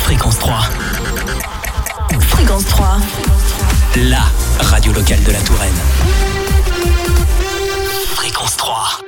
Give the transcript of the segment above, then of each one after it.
Fréquence 3. Fréquence 3. La radio locale de la Touraine. Fréquence 3.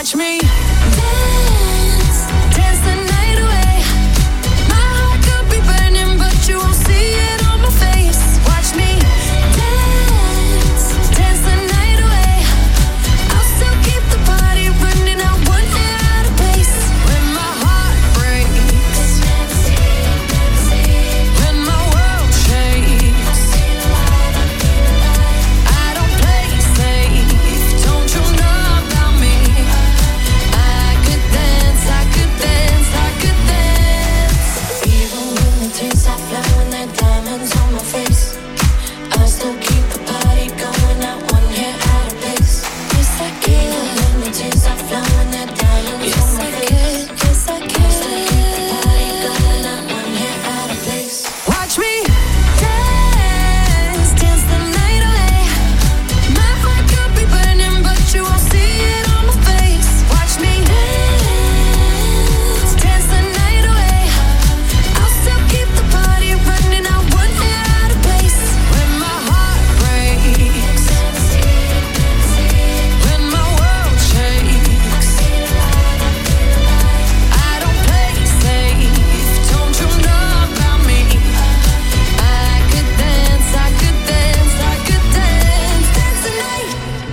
Watch me dance, dance the night away. My heart could be burning, but you won't see it on my face. Watch me dance, dance the night away. I'll still keep the party running. I won't get out of place. When my heart breaks, when my world shakes, I don't play safe. Don't you know about me? I could dance, I could dance, I could dance. Even when the tears are flowing, they're diamonds on my face, I still keep the party going. I won't get out of place. Yes, I can. Even when the tears are flowing, they're diamonds on my face. Yes, I can. Still keep the party going. I won't get out of place. Watch me dance, dance the night away. My heart could be burning, but you won't see it on my face. Watch me dance, dance the night away. I'll still keep the party running. I won't get out of place. When my heart breaks, when my world shakes, I don't play safe. Don't you know about me? I could dance, I could dance, I could dance, dance the night.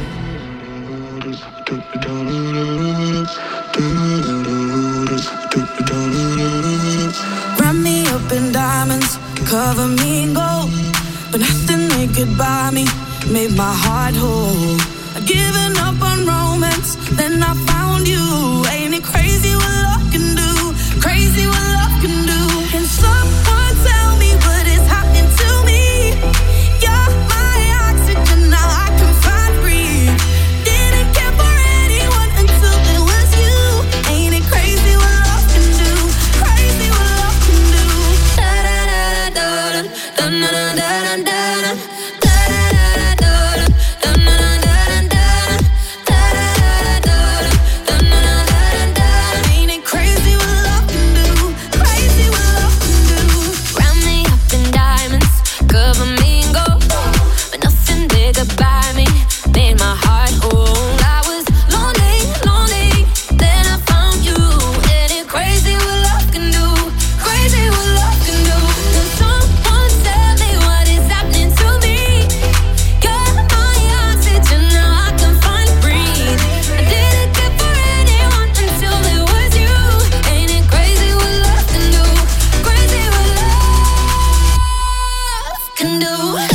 Wrap me up in diamonds, cover me in gold, but nothing they could buy me made my heart whole. I'd given up on romance, then I found you. Ain't it crazy what love can do? Crazy what love can do. Can someone tell me what is happening to me? You're my oxygen, now I can find breathe. Didn't care for anyone until it was you. Ain't it crazy what love can do? Crazy what love can do. Da da da da da da da da da. Ain't it crazy what love can do? Crazy what love can do. Wrap me up in diamonds, cover me in gold, but nothing they could buy me made my heart whole. I was lonely, lonely, then I found you. Ain't it crazy what love can do? Crazy what love can do. Can someone tell me what is happening to me? You're my oxygen, now I can finally breathe. I didn't care for anyone until it was you. Ain't it crazy what love can do? Crazy what love can do.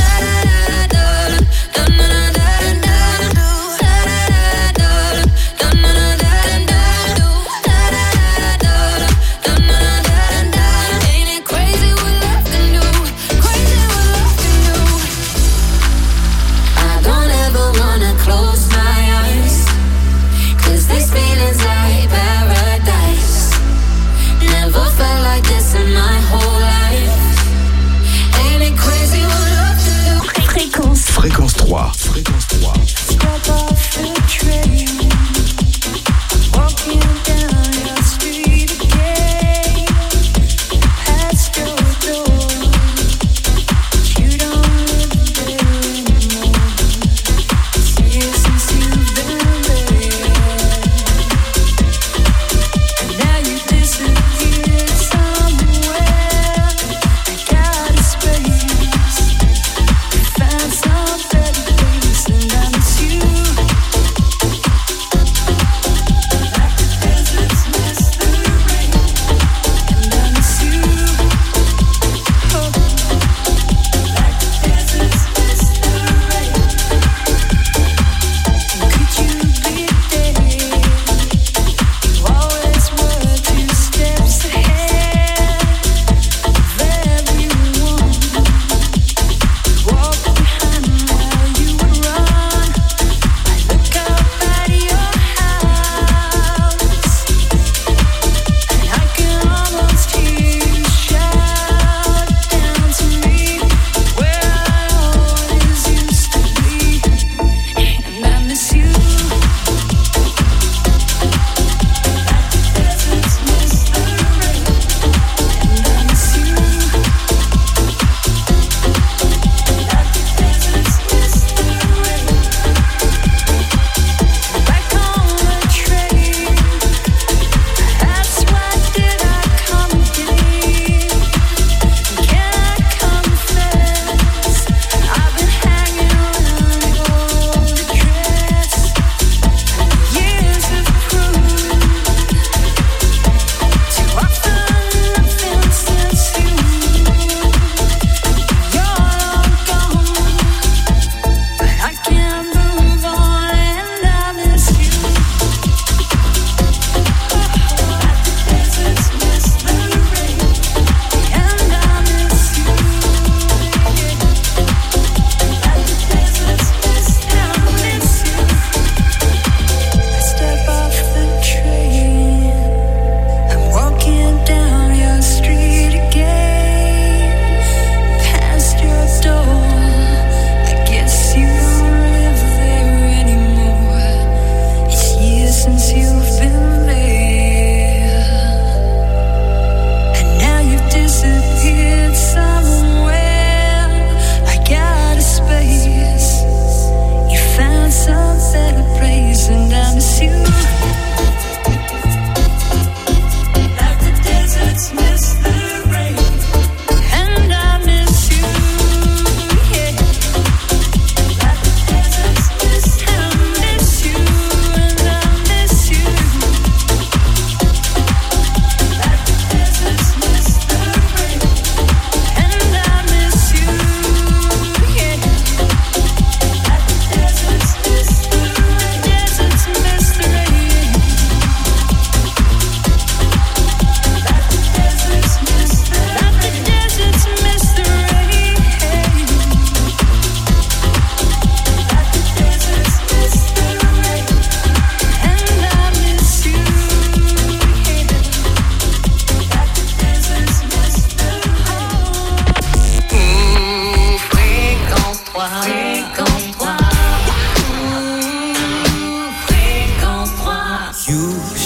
Ain't it crazy what love can do? Crazy what love can do. I don't ever wanna close my eyes, 'cause these feelings like paradise. Never felt like this in my whole life. Ain't it crazy what love can do? Fréquence 3. Fréquence 3. Step off the train, walking down your street again, past your door. You don't live there anymore. See you since you've been there, and now you disappeared somewhere. I got a space, found some better place than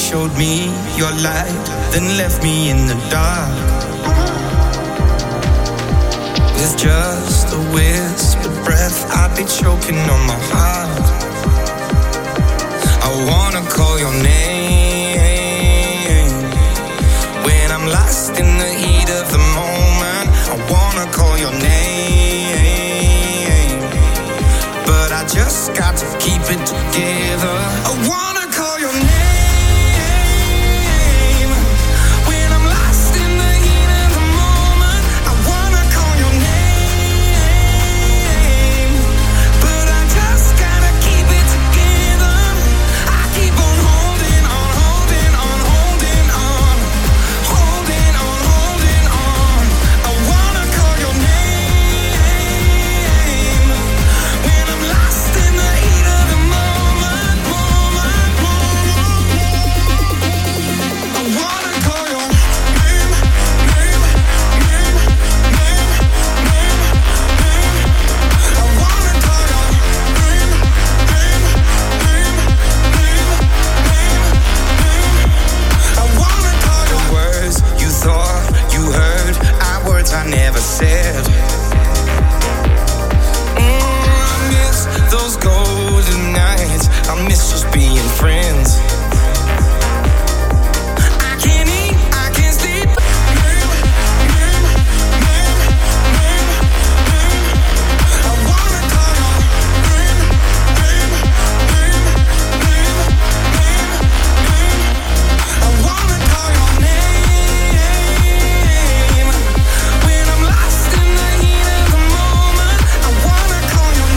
showed me your light, then left me in the dark. With just a whispered breath, I'd be choking on my heart. I wanna call your name when I'm lost in the heat of the moment. I wanna call your name, but I just got to keep it together. I wanna call your name when I'm lost in the heat of the moment. I wanna call your name, but I just gotta keep it together. I keep on holding on, holding on, holding on, holding on, holding on. I wanna call your name when I'm lost in the heat of the moment, moment, moment. I wanna call your name, name, name, name, name, name. I wanna call your name, name, name, name, name, name. I wanna call your words you thought you heard, our words I never said. I miss those golden nights, I miss just being friends. I can't eat, I can't sleep. Name, name, name, name, name. I wanna call your name, name, name, name, name, name. I wanna call your name when I'm lost in the heat of the moment. I wanna call your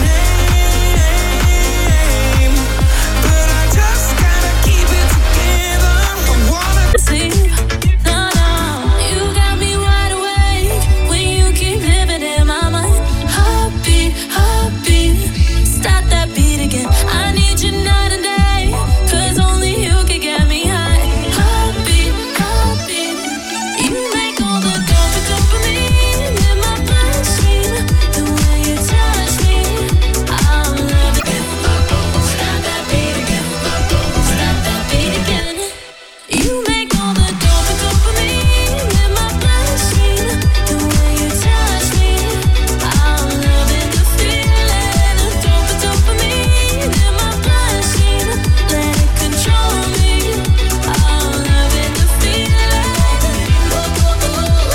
name, but I just gotta keep it together. I wanna Sleep, no, no, you got me wide awake when you keep living in my mind. Heartbeat, heartbeat, stop that beat again. I need you night and day, 'cause only you can get me high. Heartbeat, heartbeat, you make all the dopamine in my bloodstream. The way you touch me, I'm loving it. Stop that beat again, stop that beat again. You make all the dopamine in my bloodstream. The way you touch me, I'm loving the feeling of dopamine in my bloodstream. Let it control me. I'm loving the feeling. That dopamine,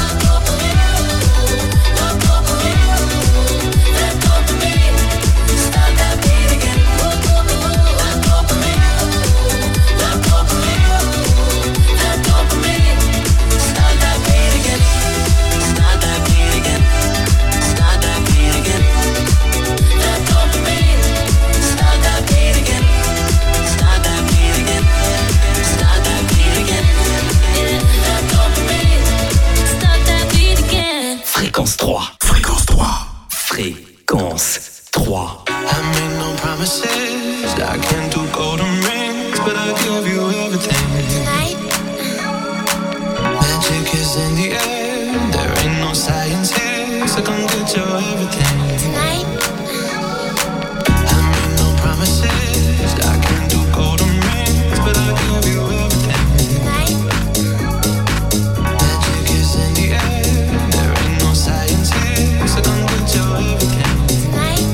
stop that beat again. That dopamine, stop that beat again. Stop that beat again. Stop that beat again. That dopamine, stop that beat again. Stop that beat again. Stop that beat again. Yeah, that dopamine, stop that beat again. Fréquence 3. Fréquence 3. Fréquence 3. I made no promises, I can't do golden rings, but I'll give you everything. Tonight, Magic is in the air, there ain't no science here, so come get your everything. tonight, I made no promises, I can't do golden rings, but I'll give you everything. tonight, Magic is in the air, there ain't no science here, so come get your everything. tonight,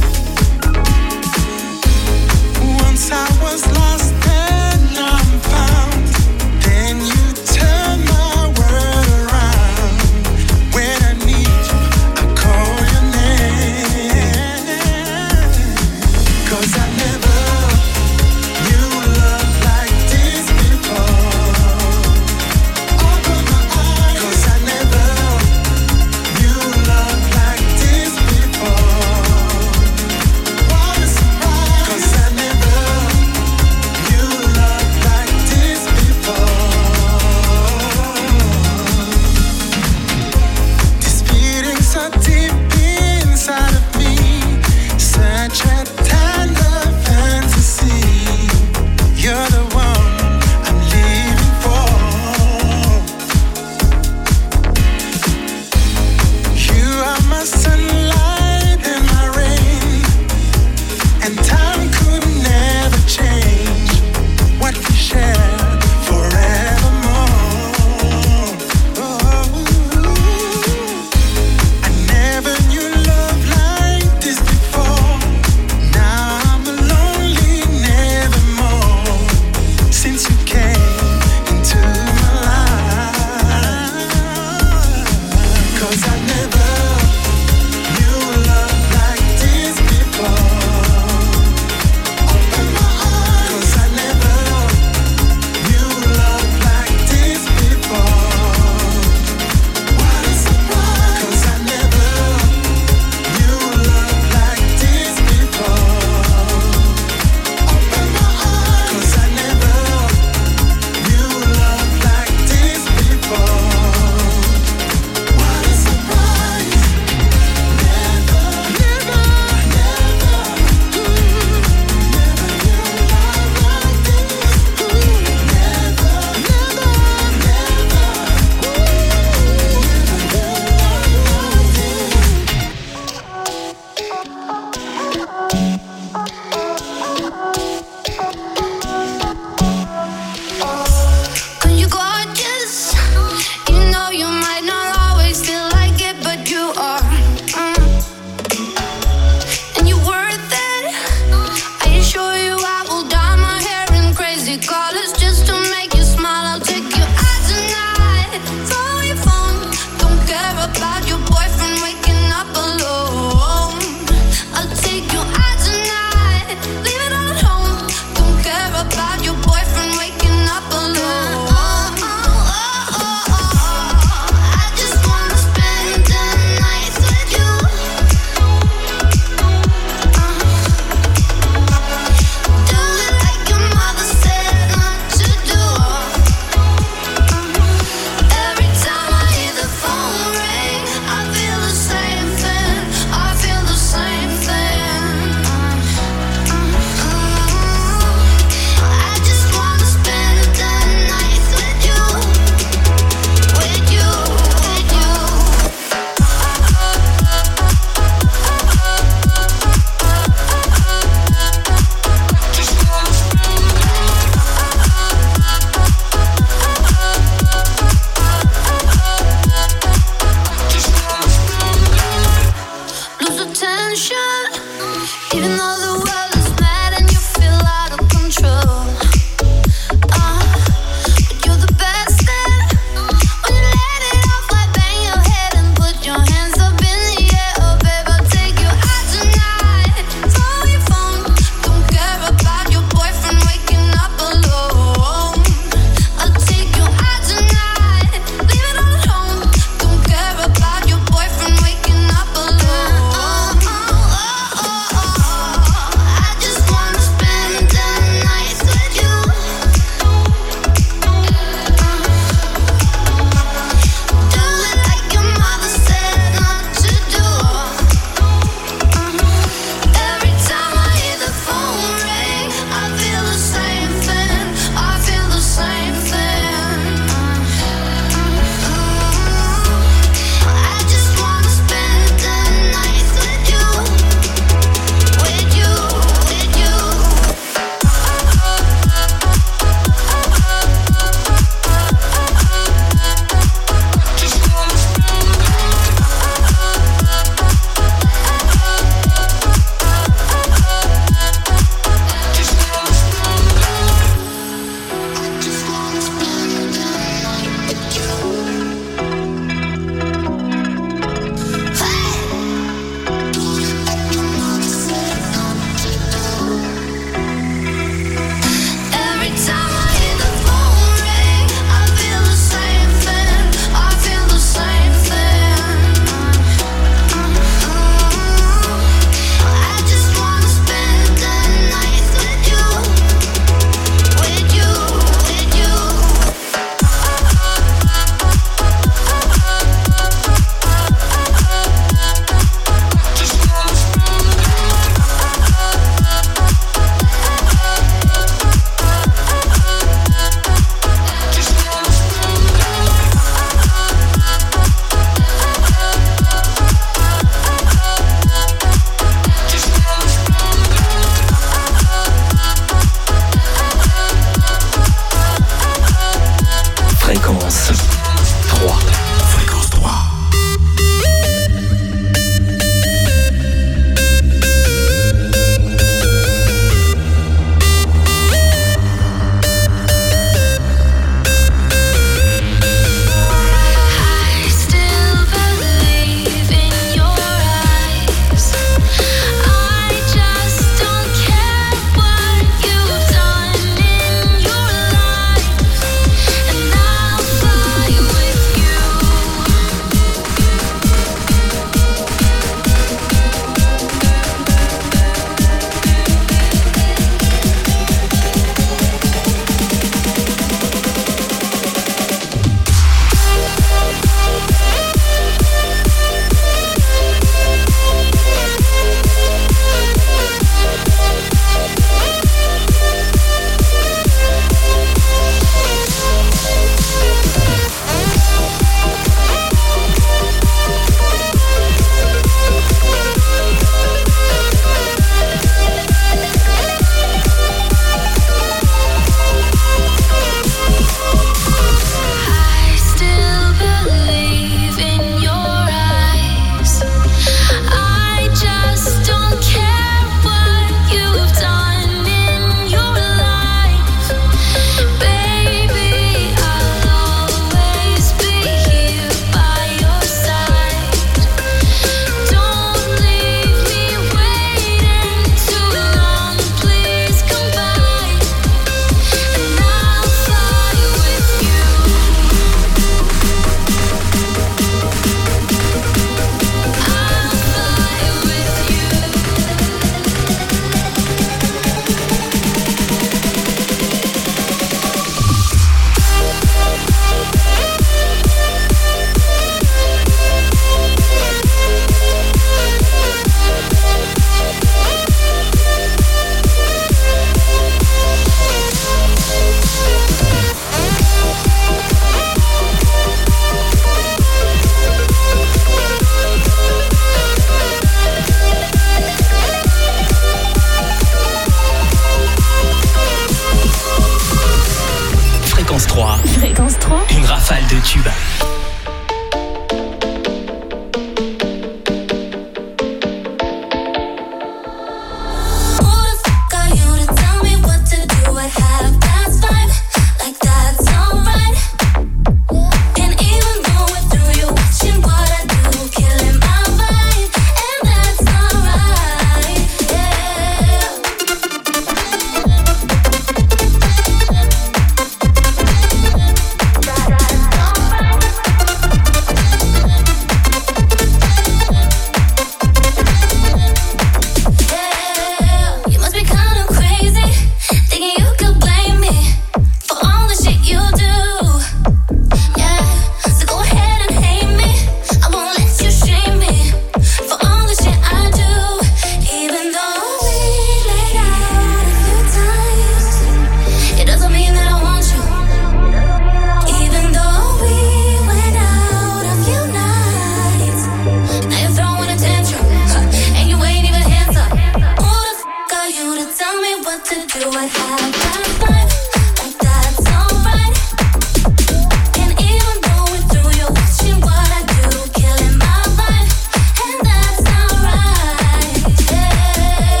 at 5:05. Like that's alright. And even going through, you're watching what I do, killing my vibe, and that's not right. Yeah.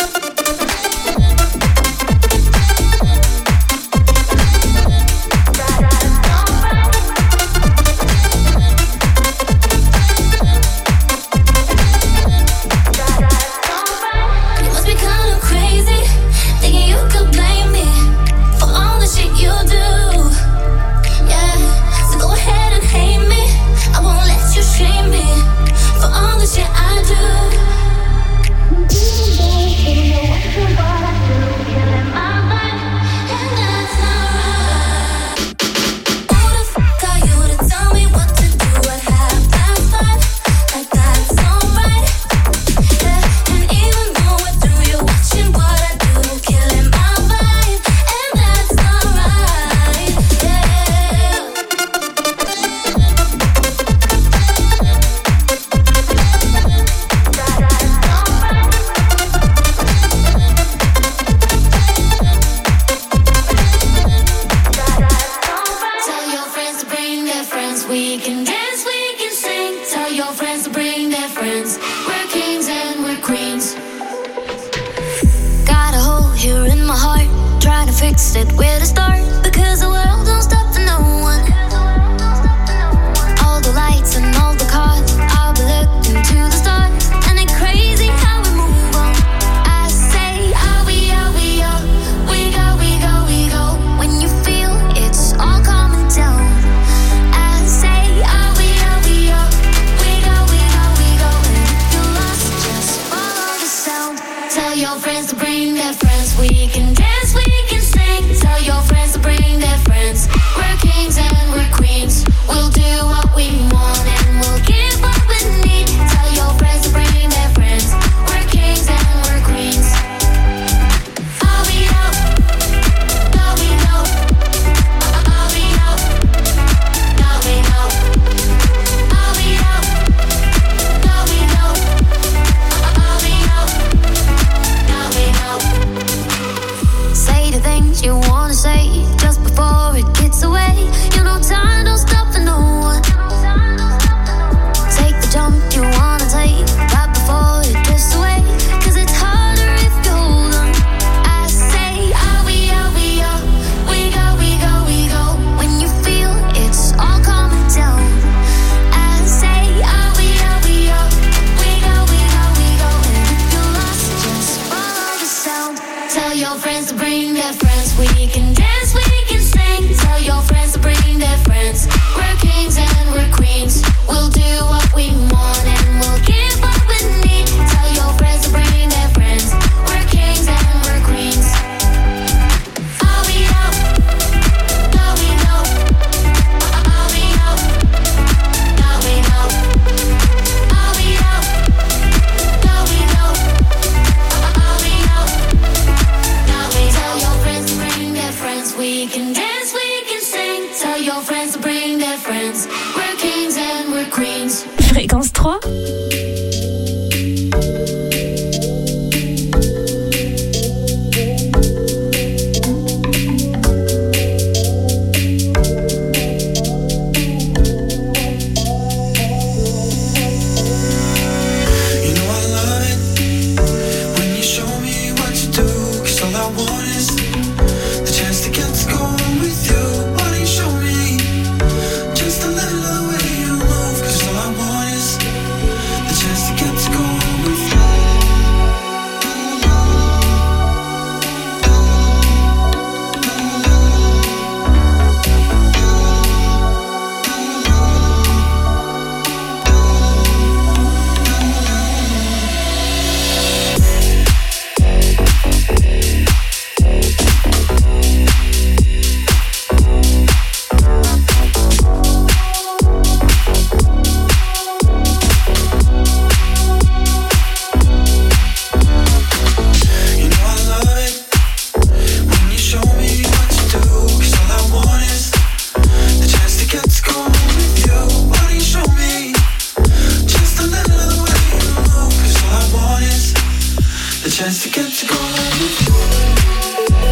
You must be kind of crazy, thinking you could blame me for all the shit you do. Yeah, so go ahead and hate me. I won't let you shame me for all the shit I do. Killing my vibe, and that's not right. Who the fuck are you to tell me what to do at 5:05? Like that's alright. Yeah, and even going through, you're watching what I do, killing my vibe, and that's not right. Yeah. Tell your friends to bring their friends. We can dance, we can sing. Tell your friends to bring their friends. We're kings and we're queens. Got a hole here in my heart. Trying to fix it, where to start? Because the world don't stop for no one. All the lights and all the cars, I'll be looking to the stars. And it's crazy how we move on. I say, are we, we go, we go, we go. When you feel it's all coming down. I say, are we go, we go, we go, we go. And if you're lost, just follow the sound. Tell your friends to bring their friends. We can dance, we can sing. Tell your friends to bring their friends. We're kings and we're queens. We'll do what we want and we'll give what we need. Tell your friends to bring their friends. We're kings and we're queens. All we know, all we know, all we know, all we know, all we know, all we know, all we know, all we know. Say the things you wanna say just before it gets away. You know time don't stop for no one. Take the jump you wanna take right before it drifts away. 'Cause it's harder if you hold on. I say, are we go, we go, we go, we go. When you feel it's all coming down. I say, are we go, we go, we go, we go. And if you're lost, just follow the sound. Tell your friends to bring their friends. We can dance, we can sing. Tell your friends to bring their friends. We're kings and we're queens. We'll do what we want and we'll give what we need. Tell your friends to bring their friends. We're kings and we're queens. All we know, all we know, all we know, all we know, all we know, all we know, all we know. Now we tell your friends to bring their friends. We can dance, we can sing. Tell your friends to bring their friends. We're kings and we're queens. Fréquence 3. You know I love it when you show me what you do. 'Cause all I want is the chance to get to go with you. Why don't you show me just a little of the way you move? 'Cause all I want is the chance to get to go with you. chance to get to go with you.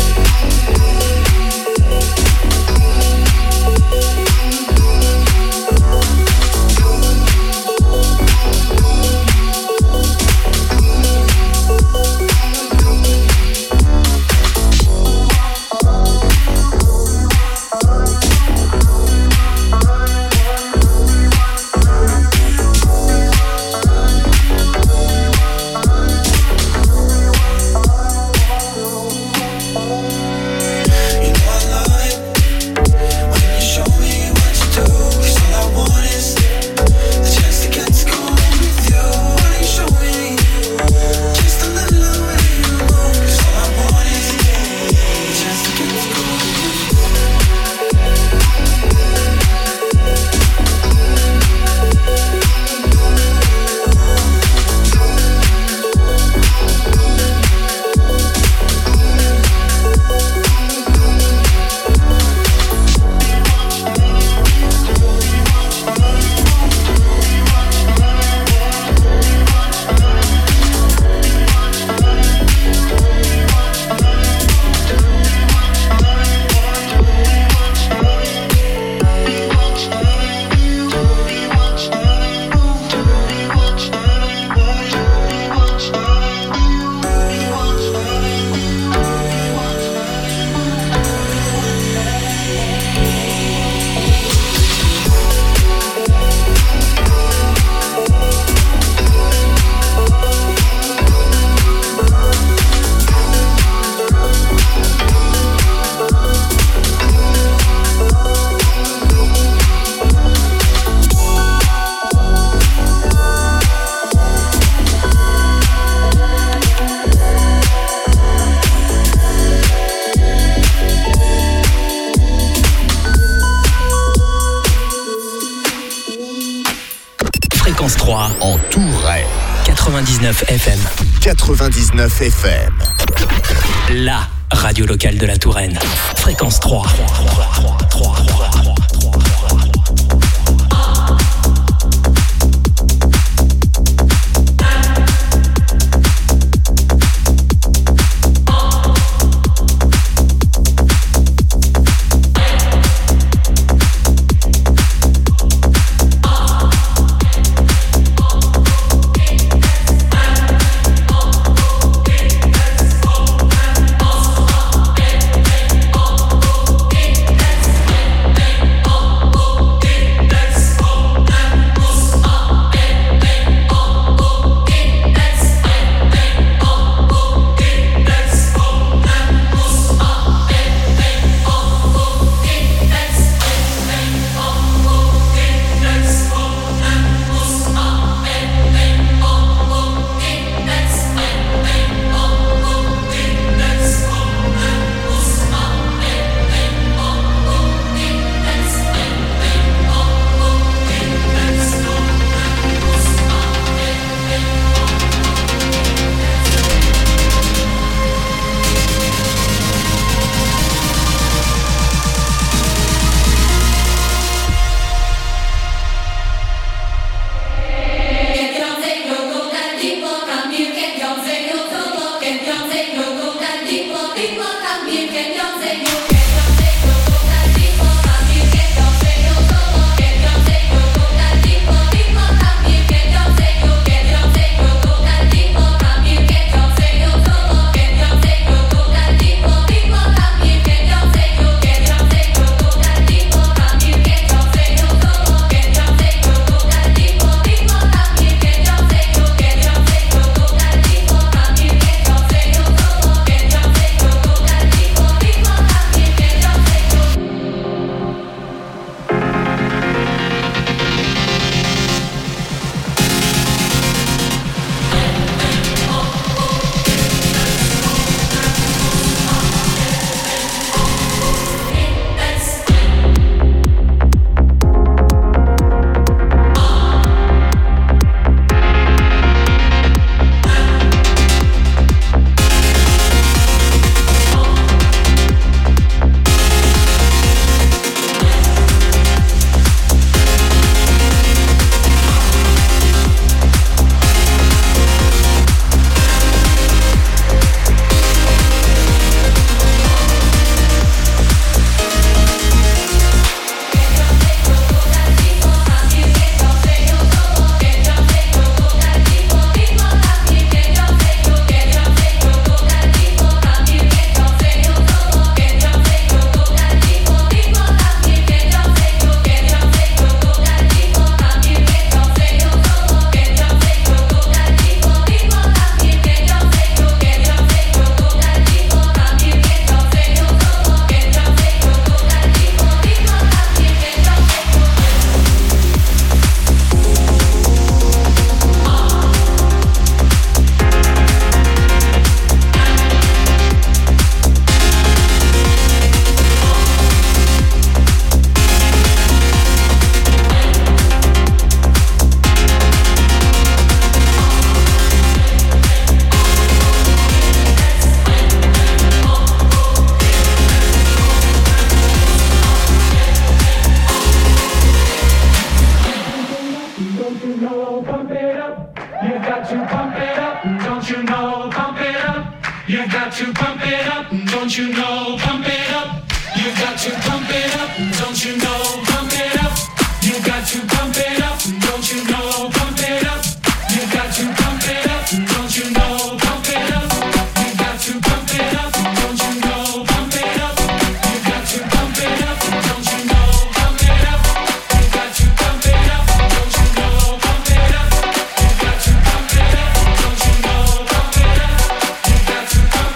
en Touraine. 99 FM. 99 FM. La radio locale de la Touraine. Fréquence 3.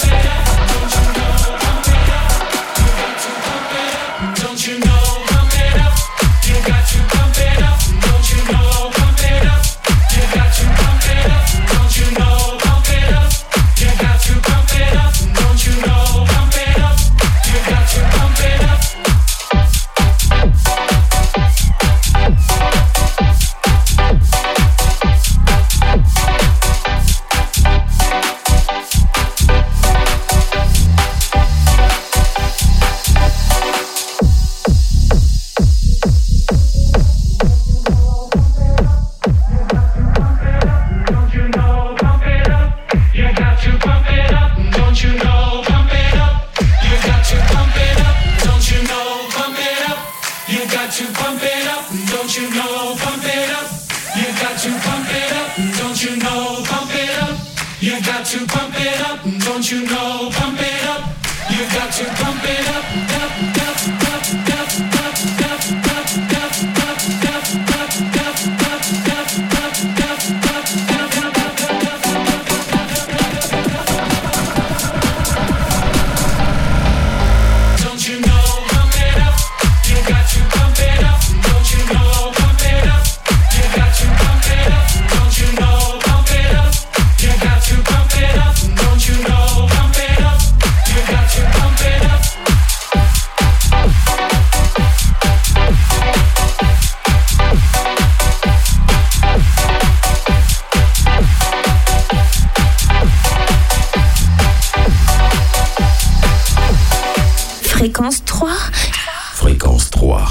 Don't you know? You've got to pump it up, don't you know? Pump it up. You've got to pump it up, up, up, up, up, up, up, up, up, up, don't you know? Pump it up. You've got to pump it up, don't you know? Pump it up. You've got to pump it up, don't you know? Pump it up. You've got to pump it up, don't you know? Pump it up. You've got to pump it up. Fréquence 3. Fréquence 3.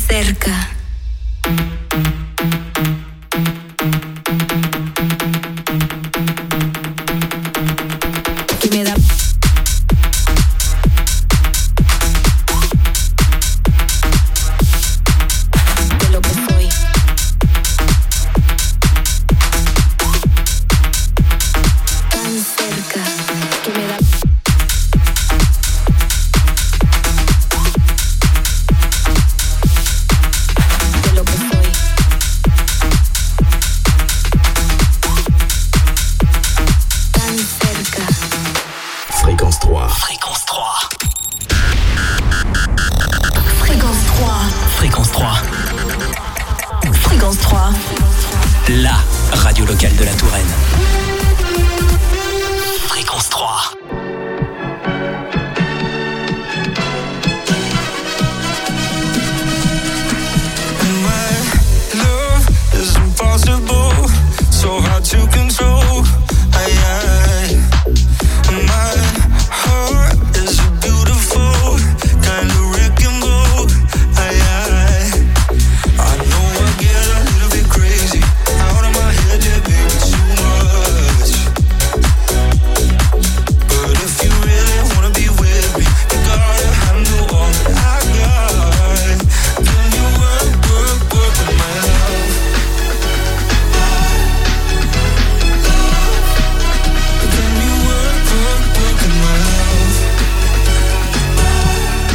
cerca. Que me da de lo que soy. Tan cerca que me da de lo que soy. Tan cerca. Fréquence 3. Fréquence 3. Fréquence 3. Fréquence 3. Fréquence 3. La radio locale de la Touraine.